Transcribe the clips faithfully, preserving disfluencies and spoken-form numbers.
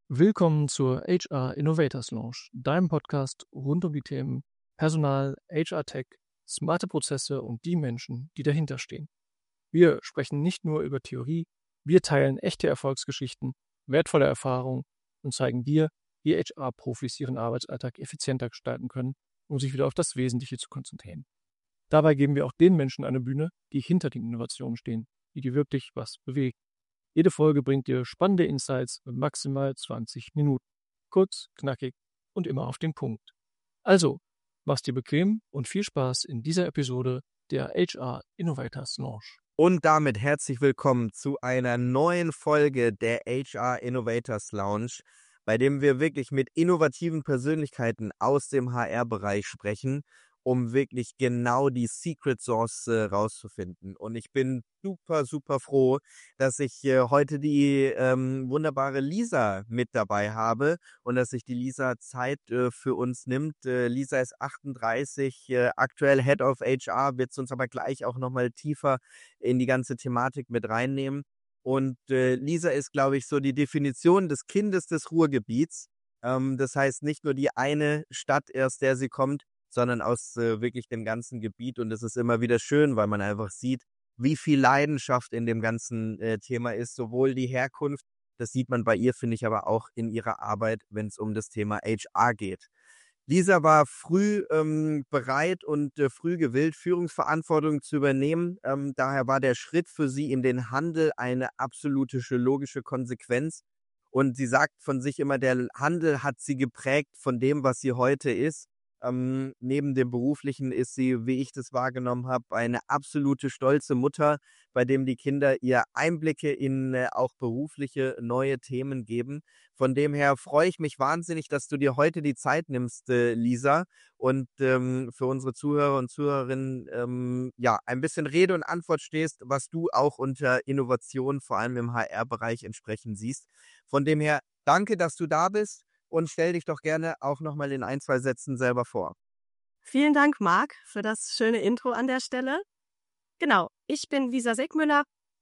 Willkommen zur H R Innovators Lounge, deinem Podcast rund um die Themen Personal, H R-Tech, smarte Prozesse und die Menschen, die dahinter stehen. Wir sprechen nicht nur über Theorie, wir teilen echte Erfolgsgeschichten, wertvolle Erfahrungen und zeigen dir, wie H R-Profis ihren Arbeitsalltag effizienter gestalten können, um sich wieder auf das Wesentliche zu konzentrieren. Dabei geben wir auch den Menschen eine Bühne, die hinter den Innovationen stehen, die dir wirklich was bewegt. Jede Folge bringt dir spannende Insights mit maximal zwanzig Minuten. Kurz, knackig und immer auf den Punkt. Also, mach's dir bequem und viel Spaß in dieser Episode der H R Innovators Lounge. Und damit herzlich willkommen zu einer neuen Folge der H R Innovators Lounge, bei dem wir wirklich mit innovativen Persönlichkeiten aus dem H R-Bereich sprechen, um wirklich genau die Secret Sauce äh, rauszufinden. Und ich bin super, super froh, dass ich äh, heute die ähm, wunderbare Lisa mit dabei habe und dass sich die Lisa Zeit äh, für uns nimmt. Äh, Lisa ist achtunddreißig, äh, aktuell Head of H R, wird uns aber gleich auch nochmal tiefer in die ganze Thematik mit reinnehmen. Und äh, Lisa ist, glaube ich, so die Definition des Kindes des Ruhrgebiets. Ähm, das heißt, nicht nur die eine Stadt, aus der sie kommt, sondern aus äh, wirklich dem ganzen Gebiet. Und es ist immer wieder schön, weil man einfach sieht, wie viel Leidenschaft in dem ganzen äh, Thema ist, sowohl die Herkunft, das sieht man bei ihr, finde ich, aber auch in ihrer Arbeit, wenn es um das Thema H R geht. Lisa war früh ähm, bereit und äh, früh gewillt, Führungsverantwortung zu übernehmen. Ähm, daher war der Schritt für sie in den Handel eine absolute logische Konsequenz. Und sie sagt von sich immer, der Handel hat sie geprägt von dem, was sie heute ist. Ähm, neben dem Beruflichen ist sie, wie ich das wahrgenommen habe, eine absolute stolze Mutter, bei dem die Kinder ihr Einblicke in äh, auch berufliche neue Themen geben. Von dem her freue ich mich wahnsinnig, dass du dir heute die Zeit nimmst, äh, Lisa, und ähm, für unsere Zuhörer und Zuhörerinnen ähm, ja ein bisschen Rede und Antwort stehst, was du auch unter Innovation, vor allem im H R-Bereich, entsprechend siehst. Von dem her, danke, dass du da bist. Und stell dich doch gerne auch nochmal in ein, zwei Sätzen selber vor. Vielen Dank, Marc, für das schöne Intro an der Stelle. Genau, ich bin Lisa Segmüller,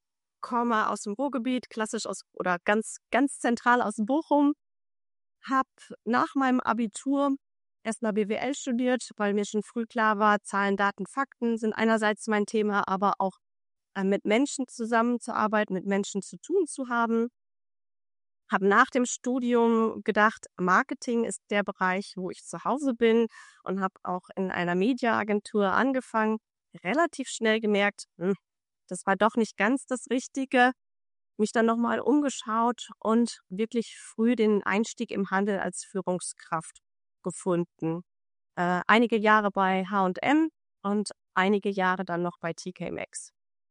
komme aus dem Ruhrgebiet, klassisch aus oder ganz, ganz zentral aus Bochum, habe nach meinem Abitur erstmal B W L studiert, weil mir schon früh klar war, Zahlen, Daten, Fakten sind einerseits mein Thema, aber auch äh, mit Menschen zusammenzuarbeiten, mit Menschen zu tun zu haben. Habe nach dem Studium gedacht, Marketing ist der Bereich, wo ich zu Hause bin, und habe auch in einer Mediaagentur angefangen. Relativ schnell gemerkt, hm, das war doch nicht ganz das Richtige. Mich dann nochmal umgeschaut und wirklich früh den Einstieg im Handel als Führungskraft gefunden. Äh, einige Jahre bei H und M und einige Jahre dann noch bei T K Maxx.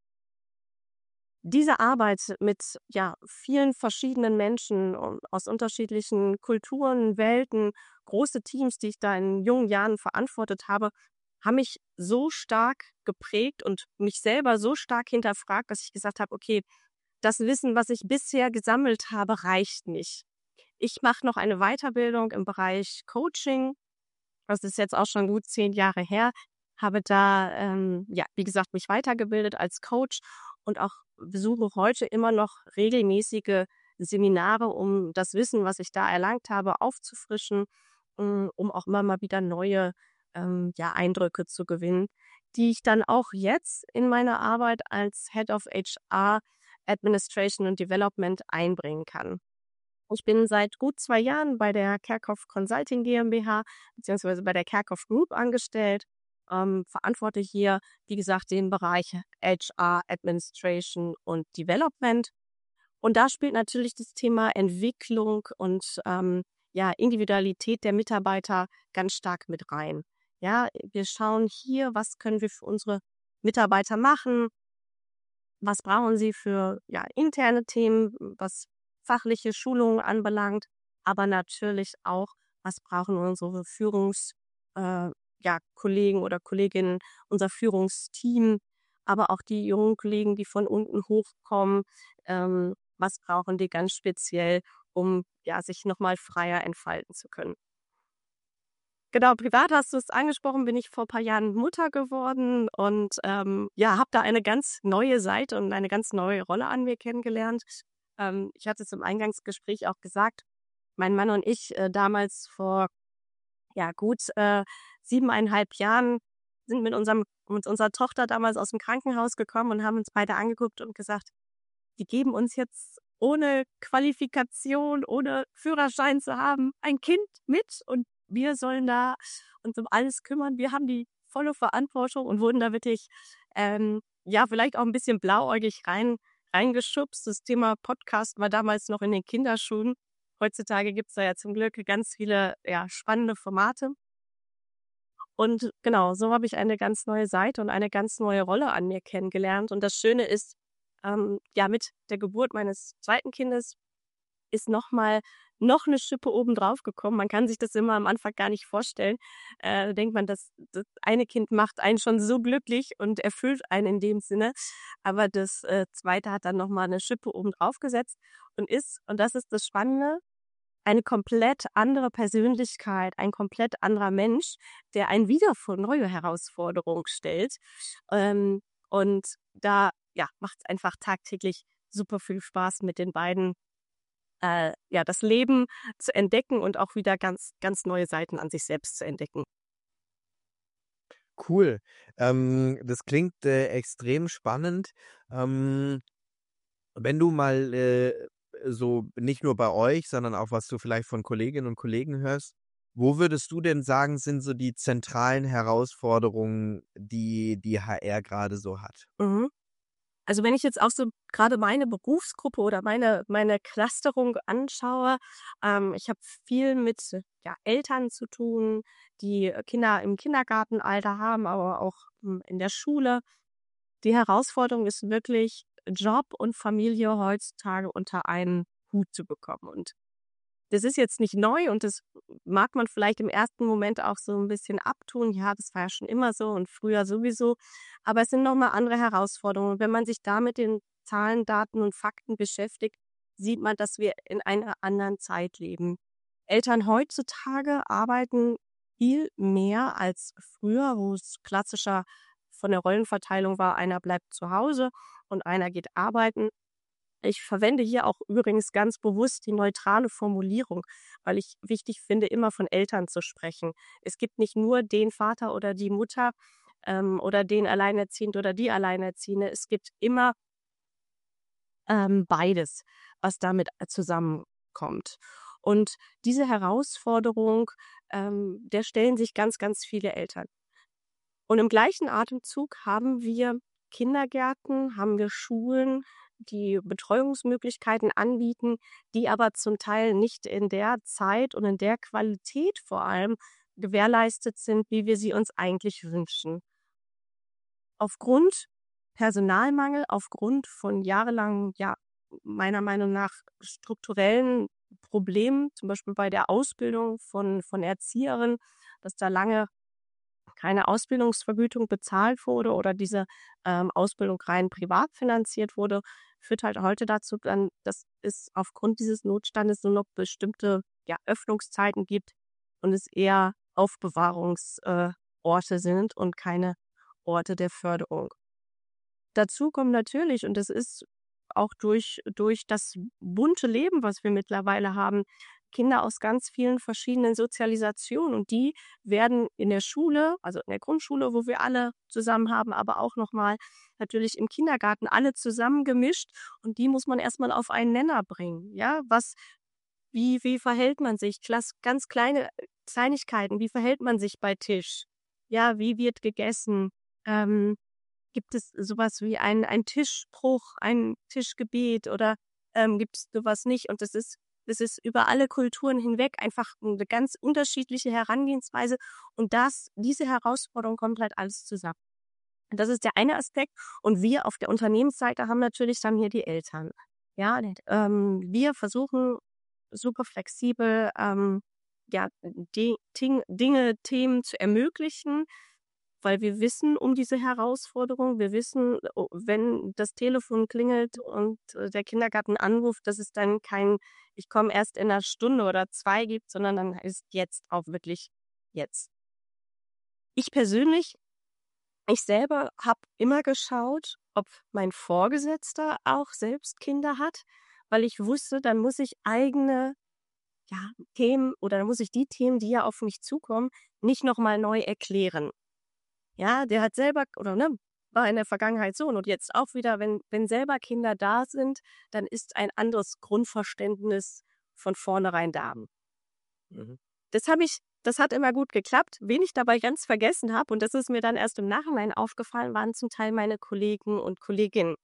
Diese Arbeit mit ja, vielen verschiedenen Menschen und aus unterschiedlichen Kulturen, Welten, große Teams, die ich da in jungen Jahren verantwortet habe, haben mich so stark geprägt und mich selber so stark hinterfragt, dass ich gesagt habe, okay, das Wissen, was ich bisher gesammelt habe, reicht nicht. Ich mache noch eine Weiterbildung im Bereich Coaching. Das ist jetzt auch schon gut zehn Jahre her. Habe da, ähm, ja, wie gesagt, mich weitergebildet als Coach und auch besuche heute immer noch regelmäßige Seminare, um das Wissen, was ich da erlangt habe, aufzufrischen, um um auch immer mal wieder neue ähm, ja, Eindrücke zu gewinnen, die ich dann auch jetzt in meiner Arbeit als Head of H R, Administration und Development einbringen kann. Ich bin seit gut zwei Jahren bei der Kerkhoff Consulting GmbH beziehungsweise bei der Kerkhoff Group angestellt, ähm, verantworte hier, wie gesagt, den Bereich H R, Administration und Development. Und da spielt natürlich das Thema Entwicklung und ähm, ja, Individualität der Mitarbeiter ganz stark mit rein. Ja, wir schauen hier, was können wir für unsere Mitarbeiter machen, was brauchen sie für ja, interne Themen, was fachliche Schulungen anbelangt, aber natürlich auch, was brauchen unsere Führungs, äh, ja, Kollegen oder Kolleginnen, unser Führungsteam, aber auch die jungen Kollegen, die von unten hochkommen, ähm, was brauchen die ganz speziell, um ja, sich nochmal freier entfalten zu können. Genau, privat hast du es angesprochen, bin ich vor ein paar Jahren Mutter geworden und ähm, ja, habe da eine ganz neue Seite und eine ganz neue Rolle an mir kennengelernt. Ähm, ich hatte es im Eingangsgespräch auch gesagt, mein Mann und ich äh, damals vor ja gut äh, siebeneinhalb Jahren sind mit unserem mit unserer Tochter damals aus dem Krankenhaus gekommen und haben uns beide angeguckt und gesagt, die geben uns jetzt ohne Qualifikation, ohne Führerschein zu haben, ein Kind mit und wir sollen da uns um alles kümmern. Wir haben die volle Verantwortung und wurden da wirklich, ähm, ja, vielleicht auch ein bisschen blauäugig rein, reingeschubst. Das Thema Podcast war damals noch in den Kinderschuhen. Heutzutage gibt es da ja zum Glück ganz viele ja, spannende Formate. Und genau, so habe ich eine ganz neue Seite und eine ganz neue Rolle an mir kennengelernt. Und das Schöne ist, ähm, ja, mit der Geburt meines zweiten Kindes ist noch mal noch eine Schippe obendrauf gekommen. Man kann sich das immer am Anfang gar nicht vorstellen. Äh, da denkt man, das, das eine Kind macht einen schon so glücklich und erfüllt einen in dem Sinne. Aber das äh, zweite hat dann noch mal eine Schippe obendrauf gesetzt und ist, und das ist das Spannende, eine komplett andere Persönlichkeit, ein komplett anderer Mensch, der einen wieder vor neue Herausforderungen stellt. Ähm, und da ja, macht es einfach tagtäglich super viel Spaß mit den beiden, äh, ja, das Leben zu entdecken und auch wieder ganz, ganz neue Seiten an sich selbst zu entdecken. Cool. Ähm, das klingt äh, extrem spannend. Ähm, wenn du mal äh, so nicht nur bei euch, sondern auch was du vielleicht von Kolleginnen und Kollegen hörst, wo würdest du denn sagen, sind so die zentralen Herausforderungen, die die H R gerade so hat? Mhm. Also wenn ich jetzt auch so gerade meine Berufsgruppe oder meine meine Clusterung anschaue, ähm, ich habe viel mit ja, Eltern zu tun, die äh, Kinder im Kindergartenalter haben, aber auch hm, in der Schule. Die Herausforderung ist wirklich, Job und Familie heutzutage unter einen Hut zu bekommen. Und das ist jetzt nicht neu und das mag man vielleicht im ersten Moment auch so ein bisschen abtun. Ja, das war ja schon immer so und früher sowieso. Aber es sind noch mal andere Herausforderungen. Und wenn man sich da mit den Zahlen, Daten und Fakten beschäftigt, sieht man, dass wir in einer anderen Zeit leben. Eltern heutzutage arbeiten viel mehr als früher, wo es klassischer von der Rollenverteilung war, einer bleibt zu Hause und einer geht arbeiten. Ich verwende hier auch übrigens ganz bewusst die neutrale Formulierung, weil ich wichtig finde, immer von Eltern zu sprechen. Es gibt nicht nur den Vater oder die Mutter ähm, oder den Alleinerziehend oder die Alleinerziehende. Es gibt immer ähm, beides, was damit äh, zusammenkommt. Und diese Herausforderung, ähm, der stellen sich ganz, ganz viele Eltern. Und im gleichen Atemzug haben wir Kindergärten, haben wir Schulen, die Betreuungsmöglichkeiten anbieten, die aber zum Teil nicht in der Zeit und in der Qualität vor allem gewährleistet sind, wie wir sie uns eigentlich wünschen. Aufgrund Personalmangel, aufgrund von jahrelangen, ja, meiner Meinung nach strukturellen Problemen, zum Beispiel bei der Ausbildung von, von Erzieherinnen, dass da lange keine Ausbildungsvergütung bezahlt wurde oder diese ähm, Ausbildung rein privat finanziert wurde, führt halt heute dazu, dann, dass es aufgrund dieses Notstandes nur noch bestimmte ja, Öffnungszeiten gibt und es eher Aufbewahrungsorte äh, Orte sind und keine Orte der Förderung. Dazu kommt natürlich, und das ist auch durch, durch das bunte Leben, was wir mittlerweile haben, Kinder aus ganz vielen verschiedenen Sozialisationen. Und die werden in der Schule, also in der Grundschule, wo wir alle zusammen haben, aber auch nochmal natürlich im Kindergarten alle zusammengemischt. Und die muss man erstmal auf einen Nenner bringen. Ja, was, wie, wie verhält man sich? Klass, ganz kleine Kleinigkeiten. Wie verhält man sich bei Tisch? Ja, wie wird gegessen? Ähm, Gibt es sowas wie ein ein Tischspruch, ein Tischgebet oder, ähm, gibt es sowas nicht? Und das ist das ist über alle Kulturen hinweg einfach eine ganz unterschiedliche Herangehensweise und das diese Herausforderung kommt halt alles zusammen. Und das ist der eine Aspekt und wir auf der Unternehmensseite haben natürlich dann hier die Eltern. Ja, ähm, wir versuchen super flexibel, ähm, ja, die Ting Dinge, Themen zu ermöglichen, weil wir wissen um diese Herausforderung. Wir wissen, o wenn das Telefon klingelt und, äh, der Kindergarten anruft, dass es dann kein „Ich komme erst in 'ner Stunde oder zwei“ gibt, sondern dann ist jetzt auch wirklich jetzt. Ich persönlich ich selber habe immer geschaut, ob mein Vorgesetzter auch selbst Kinder hat, weil ich wusste, dann muss ich eigene ja, Themen oder da muss ich die Themen, die ja auf mich zukommen, nicht nochmal neu erklären. Ja, der hat selber oder ne, war in der Vergangenheit so und jetzt auch wieder, wenn, wenn selber Kinder da sind, dann ist ein anderes Grundverständnis von vornherein da. Mhm. Das habe ich, das hat immer gut geklappt. Wen ich dabei ganz vergessen habe, und das ist mir dann erst im Nachhinein aufgefallen, waren zum Teil meine Kollegen und Kolleginnen.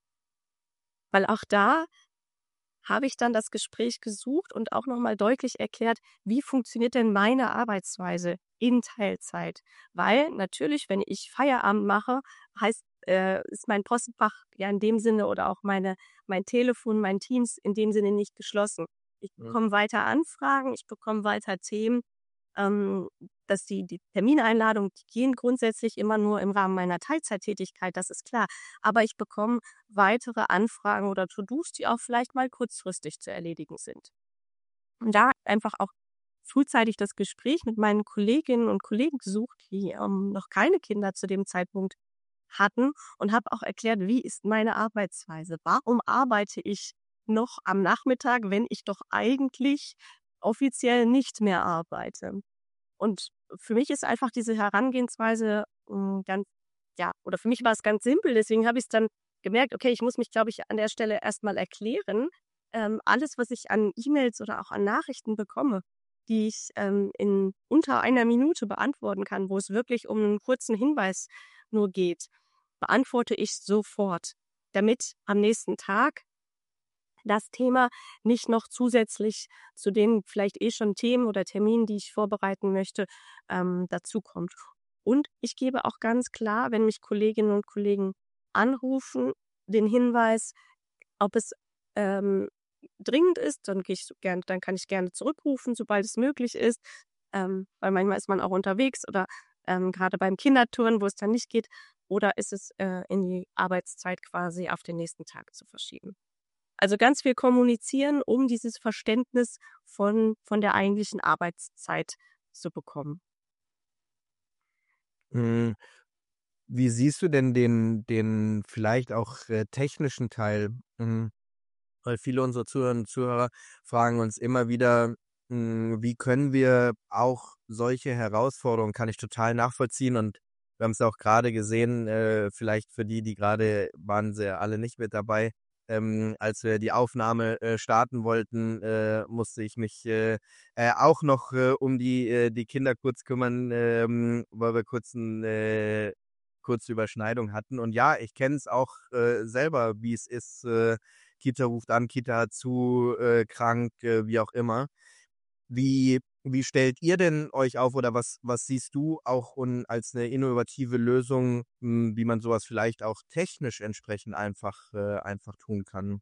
Weil auch da habe ich dann das Gespräch gesucht und auch nochmal deutlich erklärt, wie funktioniert denn meine Arbeitsweise in Teilzeit? Weil natürlich, wenn ich Feierabend mache, heißt, äh, ist mein Postfach ja in dem Sinne oder auch meine, mein Telefon, mein Teams in dem Sinne nicht geschlossen. Ich Mhm. bekomme weiter Anfragen, ich bekomme weiter Themen, ähm, dass die, die Termineinladungen, die gehen grundsätzlich immer nur im Rahmen meiner Teilzeittätigkeit, das ist klar. Aber ich bekomme weitere Anfragen oder To-Dos, die auch vielleicht mal kurzfristig zu erledigen sind. Und da einfach auch frühzeitig das Gespräch mit meinen Kolleginnen und Kollegen gesucht, die ähm, noch keine Kinder zu dem Zeitpunkt hatten und habe auch erklärt, wie ist meine Arbeitsweise? Warum arbeite ich noch am Nachmittag, wenn ich doch eigentlich offiziell nicht mehr arbeite? Und für mich ist einfach diese Herangehensweise hm, ganz, ja, oder für mich war es ganz simpel. Deswegen habe ich es dann gemerkt, okay, ich muss mich, glaube ich, an der Stelle erstmal erklären. Ähm, alles, was ich an E-Mails oder auch an Nachrichten bekomme, die ich ähm, in unter einer Minute beantworten kann, wo es wirklich um einen kurzen Hinweis nur geht, beantworte ich sofort, damit am nächsten Tag das Thema nicht noch zusätzlich zu den vielleicht eh schon Themen oder Terminen, die ich vorbereiten möchte, ähm, dazukommt. Und ich gebe auch ganz klar, wenn mich Kolleginnen und Kollegen anrufen, den Hinweis, ob es ähm, dringend ist, dann gehe ich so gern, dann kann ich gerne zurückrufen, sobald es möglich ist, ähm, weil manchmal ist man auch unterwegs oder ähm, gerade beim Kindertouren, wo es dann nicht geht, oder ist es äh, in die Arbeitszeit quasi auf den nächsten Tag zu verschieben. Also ganz viel kommunizieren, um dieses Verständnis von, von der eigentlichen Arbeitszeit zu bekommen. Hm, Wie siehst du denn den, den vielleicht auch äh, technischen Teil? Hm, Weil viele unserer Zuhörerinnen und Zuhörer fragen uns immer wieder, hm, wie können wir auch solche Herausforderungen, kann ich total nachvollziehen und wir haben es auch gerade gesehen, äh, vielleicht für die, die gerade waren sie alle nicht mit dabei, ähm, als wir die Aufnahme äh, starten wollten, äh, musste ich mich äh, äh, auch noch äh, um die, äh, die Kinder kurz kümmern, ähm, weil wir kurz ein, äh, kurze Überschneidung hatten. Und ja, ich kenne es auch äh, selber, wie es ist, äh, Kita ruft an, Kita hat zu, äh, krank, äh, wie auch immer. Wie, wie stellt ihr denn euch auf oder was, was siehst du auch un, als eine innovative Lösung, mh, wie man sowas vielleicht auch technisch entsprechend einfach, äh, einfach tun kann?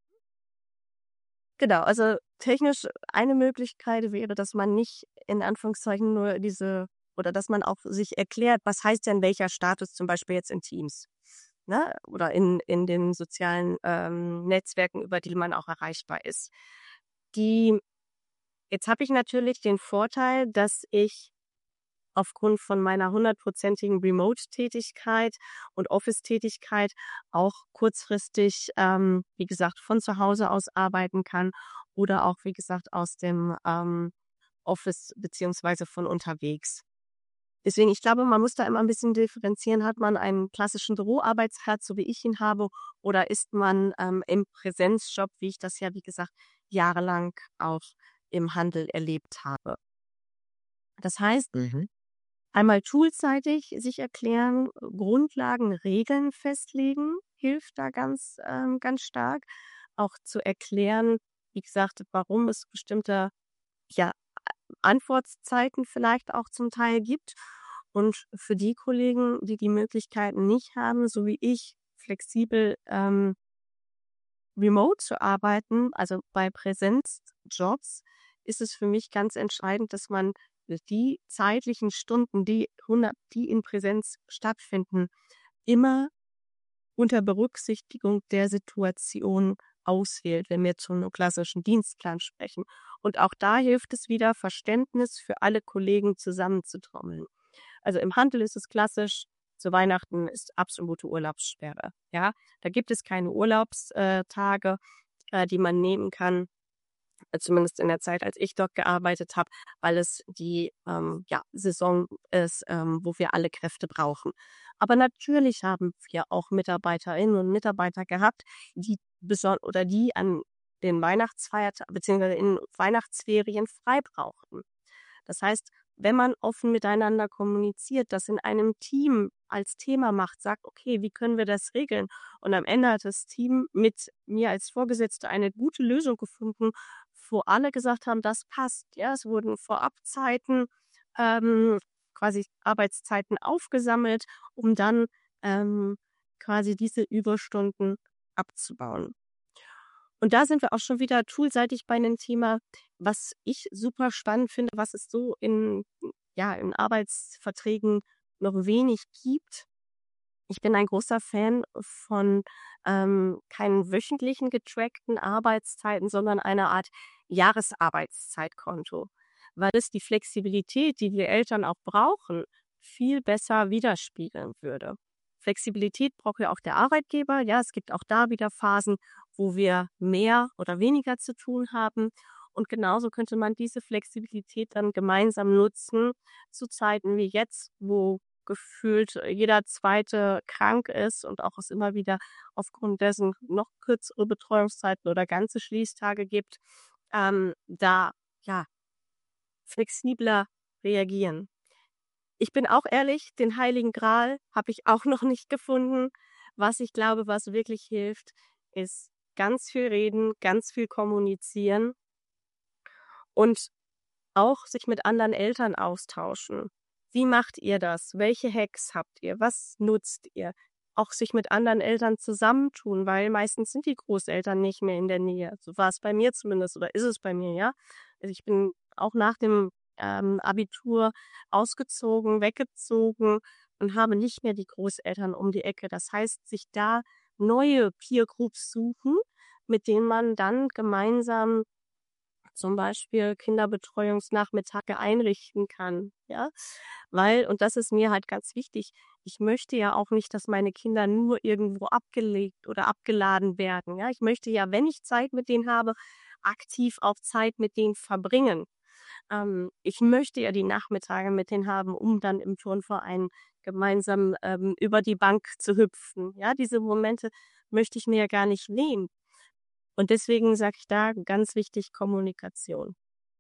Genau, also technisch eine Möglichkeit wäre, dass man nicht in Anführungszeichen nur diese oder dass man auch sich erklärt, was heißt denn welcher Status zum Beispiel jetzt in Teams, ne? Oder in, in den sozialen ähm, Netzwerken, über die man auch erreichbar ist. Die, jetzt habe ich natürlich den Vorteil, dass ich aufgrund von meiner hundertprozentigen Remote-Tätigkeit und Office-Tätigkeit auch kurzfristig, ähm, wie gesagt, von zu Hause aus arbeiten kann oder auch, wie gesagt, aus dem ähm, Office beziehungsweise von unterwegs. Deswegen, ich glaube, man muss da immer ein bisschen differenzieren. Hat man einen klassischen Büroarbeitsplatz, so wie ich ihn habe, oder ist man ähm, im Präsenzjob, wie ich das ja, wie gesagt, jahrelang auch im Handel erlebt habe. Das heißt, Mhm. einmal toolseitig sich erklären, Grundlagen, Regeln festlegen, hilft da ganz, ähm, ganz stark. Auch zu erklären, wie gesagt, warum es bestimmte, ja, Antwortzeiten vielleicht auch zum Teil gibt. Und für die Kollegen, die die Möglichkeiten nicht haben, so wie ich, flexibel ähm, remote zu arbeiten, also bei Präsenzjobs, ist es für mich ganz entscheidend, dass man die zeitlichen Stunden, die hundert, die in Präsenz stattfinden, immer unter Berücksichtigung der Situation auswählt, wenn wir zum klassischen Dienstplan sprechen. Und auch da hilft es wieder, Verständnis für alle Kollegen zusammenzutrommeln. Also im Handel ist es klassisch, zu Weihnachten ist absolute Urlaubssperre. Ja, da gibt es keine Urlaubstage, äh, die man nehmen kann. äh, zumindest in der Zeit, als ich dort gearbeitet habe, weil es die ähm, ja, Saison ist, ähm, wo wir alle Kräfte brauchen. Aber natürlich haben wir auch Mitarbeiterinnen und Mitarbeiter gehabt, die beson oder die an den Weihnachtsfeiertagen beziehungsweise in Weihnachtsferien frei brauchten. Das heißt, wenn man offen miteinander kommuniziert, das in einem Team als Thema macht, sagt, okay, wie können wir das regeln? Und am Ende hat das Team mit mir als Vorgesetzte eine gute Lösung gefunden, wo alle gesagt haben, das passt. Ja, es wurden Vorabzeiten, ähm, quasi Arbeitszeiten aufgesammelt, um dann ähm, quasi diese Überstunden abzubauen. Und da sind wir auch schon wieder toolseitig bei einem Thema, was ich super spannend finde, was es so in, ja, in Arbeitsverträgen noch wenig gibt. Ich bin ein großer Fan von ähm, keinen wöchentlichen getrackten Arbeitszeiten, sondern einer Art Jahresarbeitszeitkonto, weil es die Flexibilität, die wir Eltern auch brauchen, viel besser widerspiegeln würde. Flexibilität braucht ja auch der Arbeitgeber. Ja, es gibt auch da wieder Phasen, wo wir mehr oder weniger zu tun haben. Und genauso könnte man diese Flexibilität dann gemeinsam nutzen zu Zeiten wie jetzt, wo gefühlt jeder Zweite krank ist und auch es immer wieder aufgrund dessen noch kürzere Betreuungszeiten oder ganze Schließtage gibt, ähm, da ja flexibler reagieren. Ich bin auch ehrlich, den heiligen Gral habe ich auch noch nicht gefunden. Was ich glaube, was wirklich hilft, ist ganz viel reden, ganz viel kommunizieren und auch sich mit anderen Eltern austauschen. Wie macht ihr das? Welche Hacks habt ihr? Was nutzt ihr? Auch sich mit anderen Eltern zusammentun, weil meistens sind die Großeltern nicht mehr in der Nähe. So war es bei mir zumindest oder ist es bei mir, ja. Also ich bin auch nach dem ähm, Abitur ausgezogen, weggezogen und habe nicht mehr die Großeltern um die Ecke. Das heißt, sich da neue Peer Groups suchen, mit denen man dann gemeinsam zum Beispiel Kinderbetreuungsnachmittage einrichten kann, ja, weil, und das ist mir halt ganz wichtig, ich möchte ja auch nicht, dass meine Kinder nur irgendwo abgelegt oder abgeladen werden, ja. Ich möchte ja, wenn ich Zeit mit denen habe, aktiv auch Zeit mit denen verbringen. Ähm, ich möchte ja die Nachmittage mit denen haben, um dann im Turnverein gemeinsam ähm, über die Bank zu hüpfen. Ja, diese Momente möchte ich mir ja gar nicht nehmen. Und deswegen sage ich da ganz wichtig Kommunikation.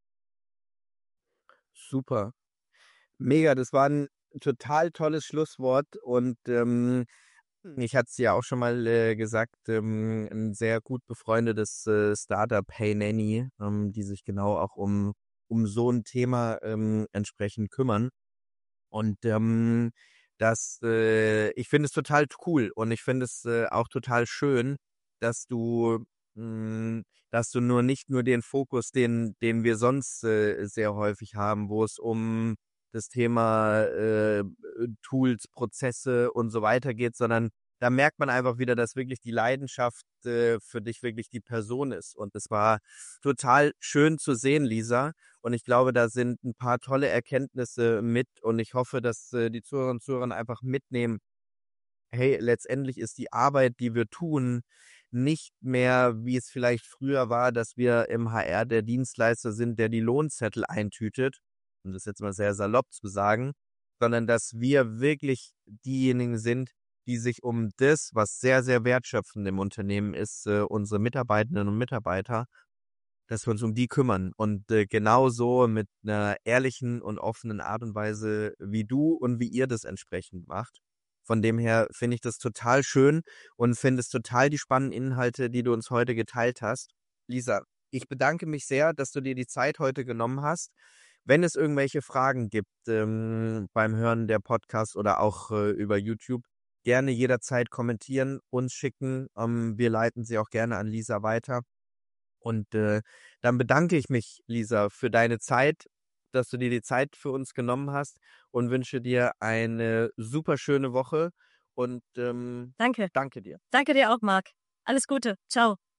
Super. Mega, das war ein total tolles Schlusswort und ähm, ich hatte es ja auch schon mal äh, gesagt, ähm, ein sehr gut befreundetes äh, Startup, Hey Nanny, ähm, die sich genau auch um, um so ein Thema ähm, entsprechend kümmern. Und ähm, das, äh, ich finde es total cool und ich finde es äh, auch total schön, dass du, mh, dass du nur nicht nur den Fokus, den, den wir sonst äh, sehr häufig haben, wo es um das Thema äh, Tools, Prozesse und so weiter geht, sondern da merkt man einfach wieder, dass wirklich die Leidenschaft äh, für dich wirklich die Person ist. Und es war total schön zu sehen, Lisa. Und ich glaube, da sind ein paar tolle Erkenntnisse mit. Und ich hoffe, dass äh, die Zuhörerinnen und Zuhörer einfach mitnehmen, hey, letztendlich ist die Arbeit, die wir tun, nicht mehr, wie es vielleicht früher war, dass wir im H R der Dienstleister sind, der die Lohnzettel eintütet, um das jetzt mal sehr salopp zu sagen, sondern dass wir wirklich diejenigen sind, die sich um das, was sehr, sehr wertschöpfend im Unternehmen ist, äh, unsere Mitarbeiterinnen und Mitarbeiter, dass wir uns um die kümmern. Und äh, genauso mit einer ehrlichen und offenen Art und Weise, wie du und wie ihr das entsprechend macht. Von dem her finde ich das total schön und finde es total die spannenden Inhalte, die du uns heute geteilt hast. Lisa, ich bedanke mich sehr, dass du dir die Zeit heute genommen hast. Wenn es irgendwelche Fragen gibt ähm, beim Hören der Podcast oder auch äh, über YouTube, gerne jederzeit kommentieren, uns schicken. Ähm, wir leiten sie auch gerne an Lisa weiter. Und äh, dann bedanke ich mich, Lisa, für deine Zeit, dass du dir die Zeit für uns genommen hast und wünsche dir eine super schöne Woche und ähm, Danke. danke dir. Danke dir auch, Marc. Alles Gute. Ciao.